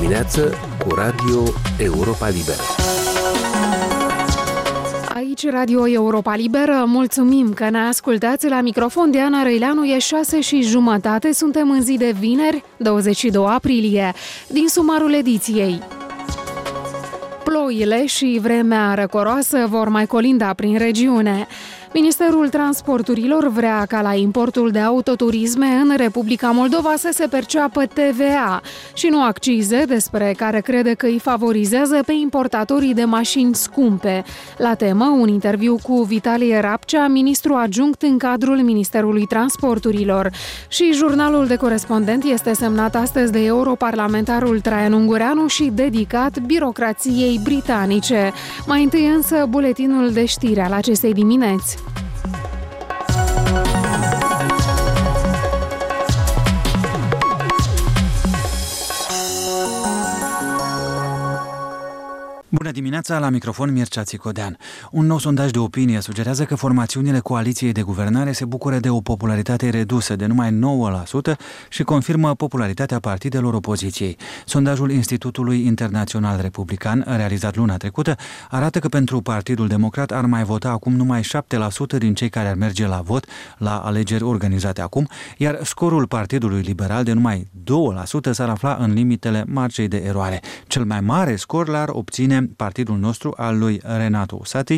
dimineață cu Radio Europa Liberă. Aici Radio Europa Liberă, mulțumim că ne ascultați. La microfon Diana Răileanu, e 6:30, suntem în zi de vineri, 22 aprilie. Din sumarul ediției: ploile și vremea răcoroasă vor mai colinda prin regiune. Ministerul Transporturilor vrea ca la importul de autoturisme în Republica Moldova să se perceapă TVA și nu accize, despre care crede că îi favorizează pe importatorii de mașini scumpe. La temă, un interviu cu Vitalie Rapcea, ministru adjunct în cadrul Ministerului Transporturilor. Și jurnalul de corespondent este semnat astăzi de europarlamentarul Traian Ungureanu și dedicat birocrației britanice. Mai întâi însă buletinul de știri al acestei dimineți. Bună dimineața, la microfon Mircea Țicodean. Un nou sondaj de opinie sugerează că formațiunile coaliției de guvernare se bucură de o popularitate redusă de numai 9% și confirmă popularitatea partidelor opoziției. Sondajul Institutului Internațional Republican, realizat luna trecută, arată că pentru Partidul Democrat ar mai vota acum numai 7% din cei care ar merge la vot la alegeri organizate acum, iar scorul Partidului Liberal de numai 2% s-ar afla în limitele marjei de eroare. Cel mai mare scor l-ar obține partidul nostru al lui Renato Usati,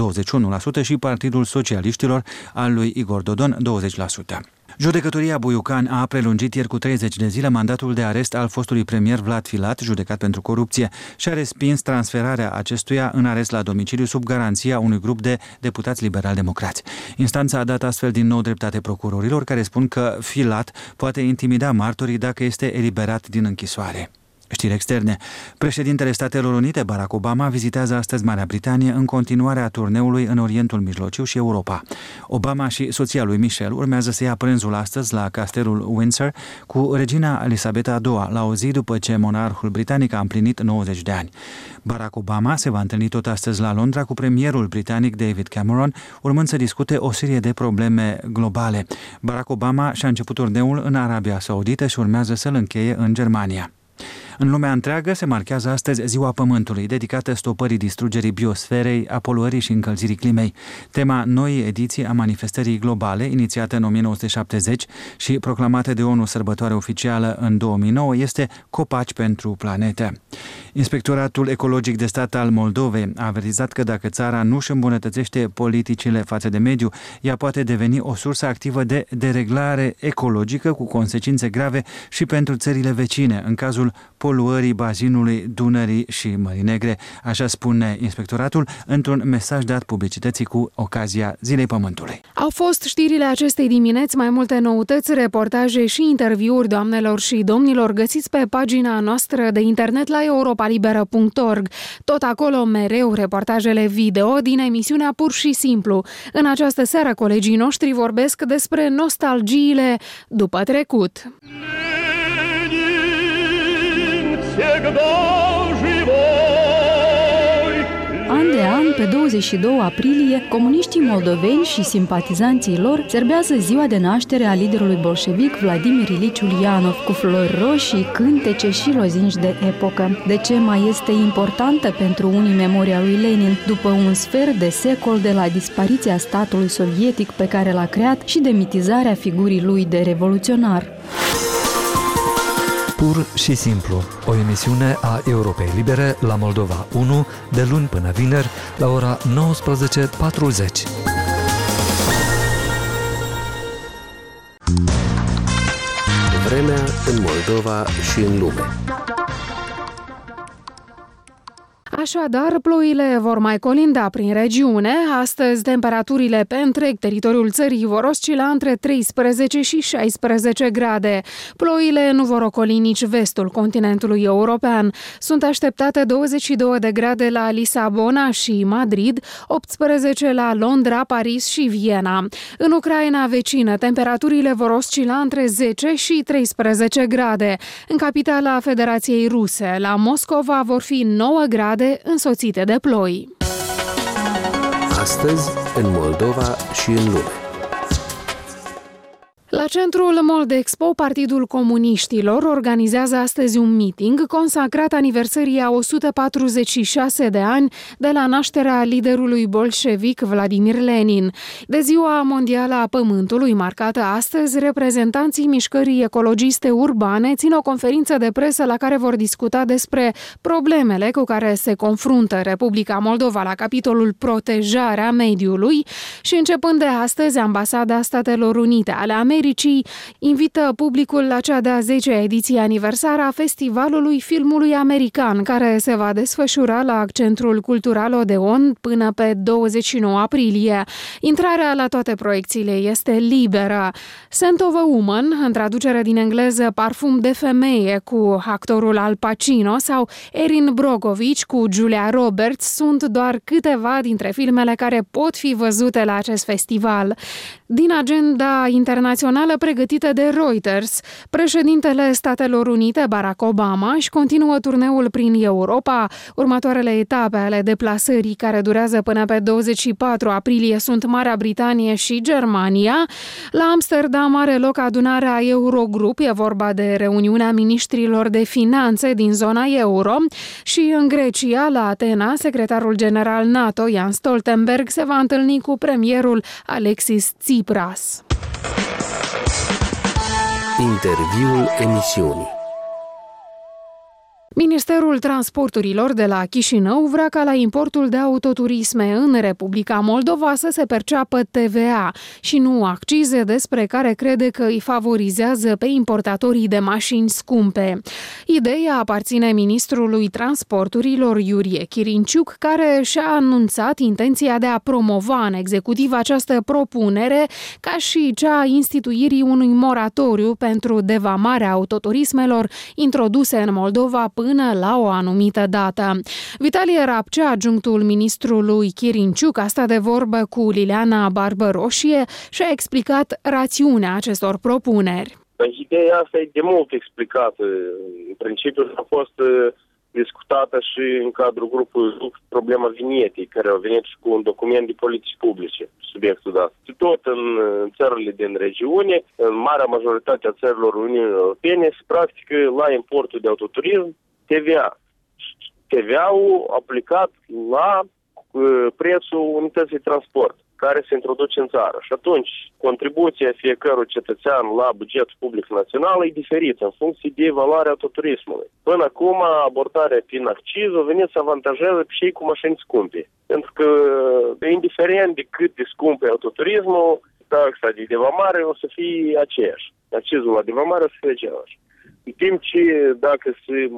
21%, și Partidul Socialiștilor al lui Igor Dodon, 20%. Judecătoria Buiucan a prelungit ieri cu 30 de zile mandatul de arest al fostului premier Vlad Filat, judecat pentru corupție, și a respins transferarea acestuia în arest la domiciliu sub garanția unui grup de deputați liberal-democrați. Instanța a dat astfel din nou dreptate procurorilor, care spun că Filat poate intimida martorii dacă este eliberat din închisoare. Știri externe. Președintele Statelor Unite, Barack Obama, vizitează astăzi Marea Britanie în continuarea turneului în Orientul Mijlociu și Europa. Obama și soția lui Michelle urmează să ia prânzul astăzi la castelul Windsor cu regina Elisabeta II, la o zi după ce monarhul britanic a împlinit 90 de ani. Barack Obama se va întâlni tot astăzi la Londra cu premierul britanic David Cameron, urmând să discute o serie de probleme globale. Barack Obama și-a început turneul în Arabia Saudită și urmează să-l încheie în Germania. În lumea întreagă se marchează astăzi Ziua Pământului, dedicată stopării distrugerii biosferei, a poluării și încălzirii climei. Tema noii ediții a manifestării globale, inițiată în 1970 și proclamată de ONU sărbătoare oficială în 2009, este Copaci pentru planetă. Inspectoratul Ecologic de Stat al Moldovei a avertizat că dacă țara nu își îmbunătățește politicile față de mediu, ea poate deveni o sursă activă de dereglare ecologică cu consecințe grave și pentru țările vecine, în cazul poluării bazinului Dunării și Mării Negre, așa spune inspectoratul într-un mesaj dat publicității cu ocazia Zilei Pământului. Au fost știrile acestei dimineți. Mai multe noutăți, reportaje și interviuri, doamnelor și domnilor, găsiți pe pagina noastră de internet la europalibera.org. Tot acolo mereu reportajele video din emisiunea Pur și Simplu. În această seară colegii noștri vorbesc despre nostalgiile după trecut. An de an, pe 22 aprilie, comuniștii moldoveni și simpatizanții lor serbează ziua de naștere a liderului bolșevic Vladimir Ilici Ulyanov, cu flori roșii, cântece și lozinci de epocă. De ce mai este importantă pentru unii memoria lui Lenin, după un sfert de secol de la dispariția statului sovietic pe care l-a creat și de mitizarea figurii lui de revoluționar? Pur și Simplu, o emisiune a Europei Libere la Moldova 1, de luni până vineri, la ora 19:40. Vremea în Moldova și în lume. Așadar, ploile vor mai colinda prin regiune. Astăzi, temperaturile pe întreg teritoriul țării vor oscila între 13 și 16 grade. Ploile nu vor ocoli nici vestul continentului european. Sunt așteptate 22 de grade la Lisabona și Madrid, 18 la Londra, Paris și Viena. În Ucraina vecină, temperaturile vor oscila între 10 și 13 grade. În capitala Federației Ruse, la Moscova, vor fi 9 grade însoțite de ploi. Astăzi, în Moldova și în lume. La centrul Moldexpo, Partidul Comuniștilor organizează astăzi un meeting consacrat aniversării a 146 de ani de la nașterea liderului bolșevic Vladimir Lenin. De Ziua Mondială a Pământului, marcată astăzi, reprezentanții mișcării ecologiste urbane țin o conferință de presă la care vor discuta despre problemele cu care se confruntă Republica Moldova la capitolul protejarea mediului și, începând de astăzi, Ambasada Statelor Unite ale Americii invită publicul la cea de-a 10-a ediție aniversară a Festivalului Filmului American, care se va desfășura la Centrul Cultural Odeon până pe 29 aprilie. Intrarea la toate proiecțiile este liberă. Scent of a Woman, în traducere din engleză Parfum de femeie cu actorul Al Pacino, sau Erin Brockovich cu Julia Roberts sunt doar câteva dintre filmele care pot fi văzute la acest festival. Din agenda internațională pregătită de Reuters, președintele Statelor Unite, Barack Obama, își continuă turneul prin Europa. Următoarele etape ale deplasării, care durează până pe 24 aprilie, sunt Marea Britanie și Germania. La Amsterdam are loc adunarea Eurogrup, e vorba de reuniunea miniștrilor de finanțe din zona euro, și în Grecia, la Atena, secretarul general NATO, Jens Stoltenberg, se va întâlni cu premierul Alexis Tsipras. Interviul emisiunii. Ministerul Transporturilor de la Chișinău vrea ca la importul de autoturisme în Republica Moldova să se perceapă TVA și nu accize, despre care crede că îi favorizează pe importatorii de mașini scumpe. Ideea aparține ministrului Transporturilor Iurie Chirinciuc, care și-a anunțat intenția de a promova în executiv această propunere, ca și cea a instituirii unui moratoriu pentru devamarea autoturismelor introduse în Moldova până la o anumită dată. Vitalie Rapcea, adjunctul ministrului Chirinciuc, a stat de vorbă cu Liliana Barbăroșie și a explicat rațiunea acestor propuneri. Ideea asta e de mult explicată. În principiu a fost discutată și în cadrul grupului problema vinietei, care a venit și cu un document de politici publice, subiectul dat. Tot în țările din regiune, în marea majoritate a țărilor Uniunii Europene, se practică la importul de autoturism TVA. TVA-ul aplicat la prețul unității de transport, care se introduce în țară. Și atunci, contribuția fiecărui cetățean la bugetul public național e diferită în funcție de valoarea autoturismului. Până acum, abordarea prin acciză a venit să avantajeze pe cei cu mașini scumpe. Pentru că, indiferent de cât de scump e autoturismul, taxa de devamare o să fie aceeași. Accizul la devamare o să fie același. În timp ce dacă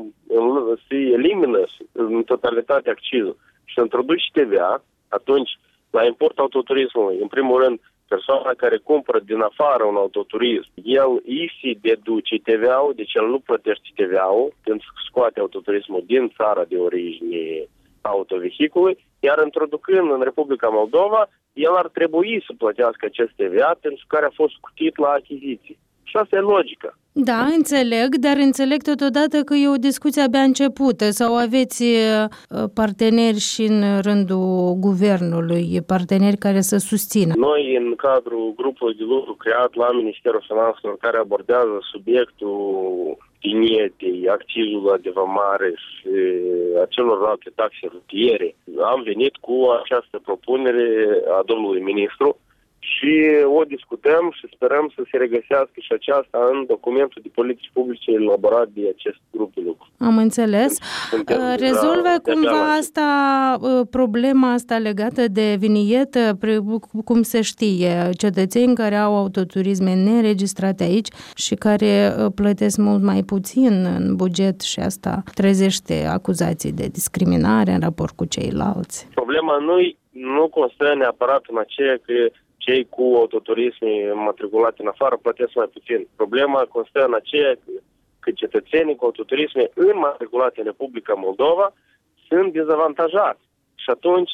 se elimină în totalitate accizul și se introduce TVA, atunci la import autoturismului, în primul rând, persoana care cumpără din afară un autoturism, îi se deduce TVA-ul, deci el nu plătește TVA-ul, pentru că scoate autoturismul din țara de origine autovehicului, iar introducând în Republica Moldova, el ar trebui să plătească acest TVA pentru care a fost scutit la achiziții. Și asta e logica. Da, înțeleg, dar înțeleg totodată că e o discuție abia începută sau aveți parteneri și în rândul guvernului, parteneri care să susțină. Noi, în cadrul grupului de lucru creat la Ministerul Finanțelor, care abordează subiectul vinietei, accizul la devamare și acelorlalte taxe rutiere, am venit cu această propunere a domnului ministru și o discutăm și sperăm să se regăsească și aceasta în documentul de politici publice elaborat de acest grup de lucru. Am înțeles. Rezolvă cumva asta, problema asta legată de vinietă, cum se știe, cetățeni care au autoturisme neregistrate aici și care plătesc mult mai puțin în buget și asta trezește acuzații de discriminare în raport cu ceilalți. Problema nu constă neapărat în aceea că cei cu autoturisme matriculate în afară plătesc mai puțin. Problema constă în aceea că cetățenii cu autoturisme înmatriculate în Republica Moldova sunt dezavantajați. Și atunci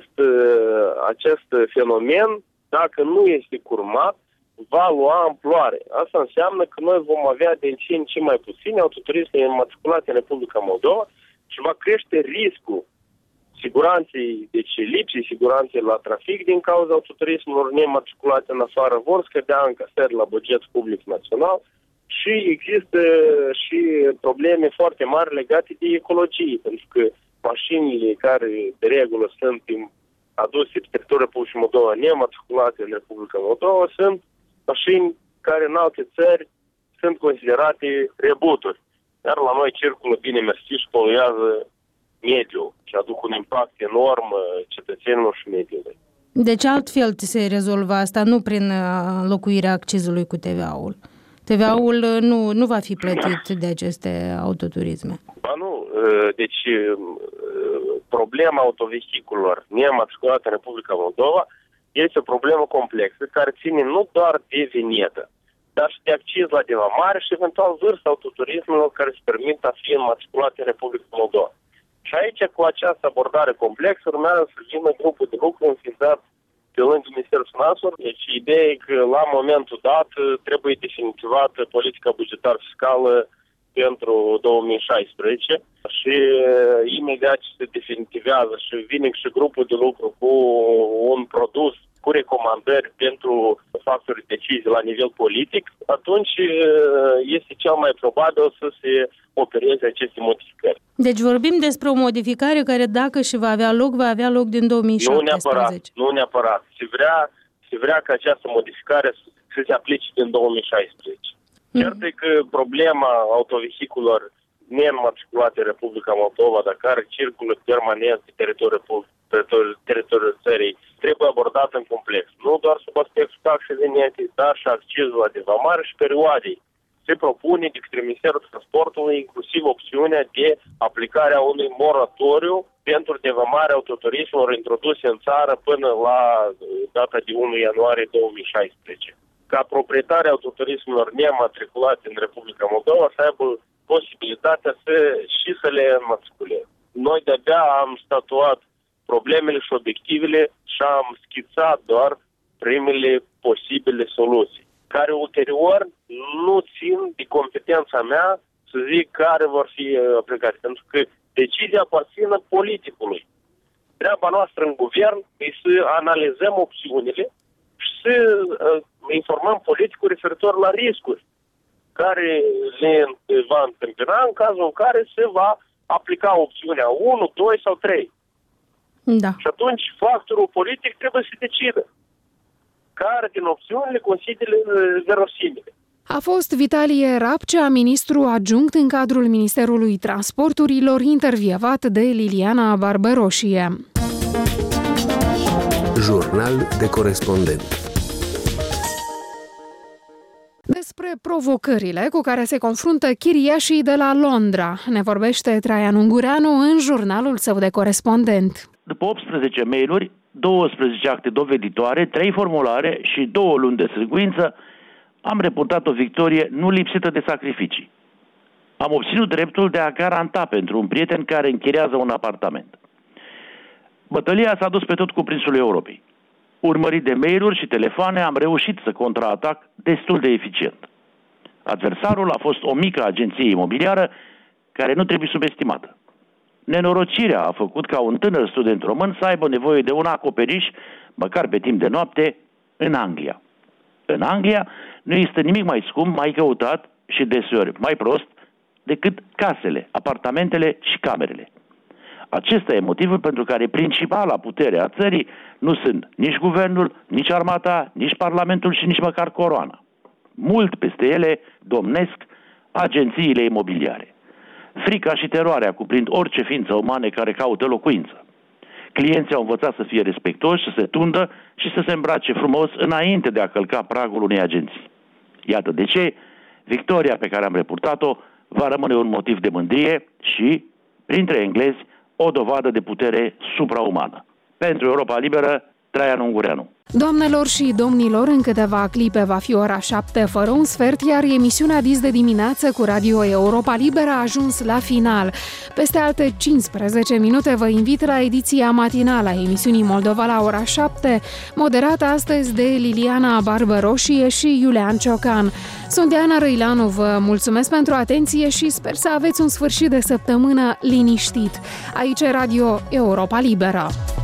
acest fenomen, dacă nu este curmat, va lua amploare. Asta înseamnă că noi vom avea din ce în ce mai puține autoturisme înmatriculate în Republica Moldova și va crește riscul siguranței, deci lipsii siguranței la trafic din cauza autoturismelor nematriculate în afară vor scădea încasări la buget public național și există și probleme foarte mari legate de ecologie, pentru că mașinile care de regulă sunt aduse pe teritoriul Republicii Moldova nematriculate în Republica Moldova sunt mașini care în alte țări sunt considerate rebuturi. Dar la noi circulă bine mersi și poluează mediul și aduc un impact enorm cetățenilor și mediului. Deci altfel se rezolvă asta, nu prin înlocuirea accizului cu TVA-ul. TVA-ul nu va fi plătit de aceste autoturisme. Ba nu, deci problema autovehiculelor nematriculate în Republica Moldova este o problemă complexă care ține nu doar de vinietă, dar și de acciz la devamare și eventual vârsta autoturismelor care se permit a fi înmatriculate în Republica Moldova. Și aici, cu această abordare complexă, urmează să vină grupul de lucru înființat pe lângă Ministerul Finanțelor. Deci ideea e că la momentul dat trebuie definitivată politica bugetară fiscală pentru 2016 și imediat ce se definitivează și vine și grupul de lucru cu un produs cu recomandări pentru factorii de decizie la nivel politic, atunci este cel mai probabil să se opereze aceste modificări. Deci vorbim despre o modificare care, dacă și va avea loc din 2017. Nu neapărat. Se vrea ca această modificare să se aplice din 2016. Cert e că problema autovehiculelor neînmatriculate în Republica Moldova, dar care circulă permanent pe teritoriul țării, trebuie abordată în complex. Nu doar sub aspectul taxe venite, dar și accizul la devamare și perioadei. Se propune de către Ministerul Transportului inclusiv opțiunea de aplicare a unui moratoriu pentru devamarea autoturismelor introduse în țară până la data de 1 ianuarie 2016. Ca proprietarii autoturismelor nematriculate în Republica Moldova să aibă posibilitatea să le înmatriculeze. Noi de-abia am statuat problemele și obiectivele și am schițat doar primele posibile soluții, care ulterior nu țin de competența mea să zic care vor fi aplicate, pentru că decizia aparține politicului. Treaba noastră în guvern e să analizăm opțiunile și să informăm politicul referitor la riscuri care le va întâmpina în cazul în care se va aplica opțiunea 1, 2 sau 3. Da. Și atunci factorul politic trebuie să decidă care din opțiunile consideră verosimile. A fost Vitalie Rapcea, ministru adjunct în cadrul Ministerului Transporturilor, intervievat de Liliana Barbăroșie. Jurnal de corespondent. Despre provocările cu care se confruntă chiriașii de la Londra ne vorbește Traian Ungureanu în jurnalul său de corespondent. După 18 mail-uri, 12 acte doveditoare, 3 formulare și 2 luni de sârguință, am reportat o victorie nu lipsită de sacrificii. Am obținut dreptul de a garanta pentru un prieten care închiriază un apartament. Bătălia s-a dus pe tot cuprinsul Europei. Urmărit de mail-uri și telefoane, am reușit să contraatac destul de eficient. Adversarul a fost o mică agenție imobiliară care nu trebuie subestimată. Nenorocirea a făcut ca un tânăr student român să aibă nevoie de un acoperiș, măcar pe timp de noapte, în Anglia. În Anglia nu există nimic mai scump, mai căutat și deseori mai prost decât casele, apartamentele și camerele. Acesta e motivul pentru care principala putere a țării nu sunt nici guvernul, nici armata, nici parlamentul și nici măcar coroana. Mult peste ele domnesc agențiile imobiliare. Frica și teroarea cuprind orice ființă umană care caută locuință. Clienții au învățat să fie respectoși, să se tundă și să se îmbrace frumos înainte de a călca pragul unei agenții. Iată de ce victoria pe care am reportat-o va rămâne un motiv de mândrie și, printre englezi, o dovadă de putere supraumană. Pentru Europa Liberă, Traian Ungureanu. Doamnelor și domnilor, în câteva clipe va fi ora 7 fără un sfert, iar emisiunea Dis de dimineață cu Radio Europa Liberă a ajuns la final. Peste alte 15 minute vă invit la ediția matinală a emisiunii Moldova la ora 7, moderată astăzi de Liliana Barbăroșie și Iulian Ciocan. Sunt Diana Răilanu, vă mulțumesc pentru atenție și sper să aveți un sfârșit de săptămână liniștit. Aici Radio Europa Liberă.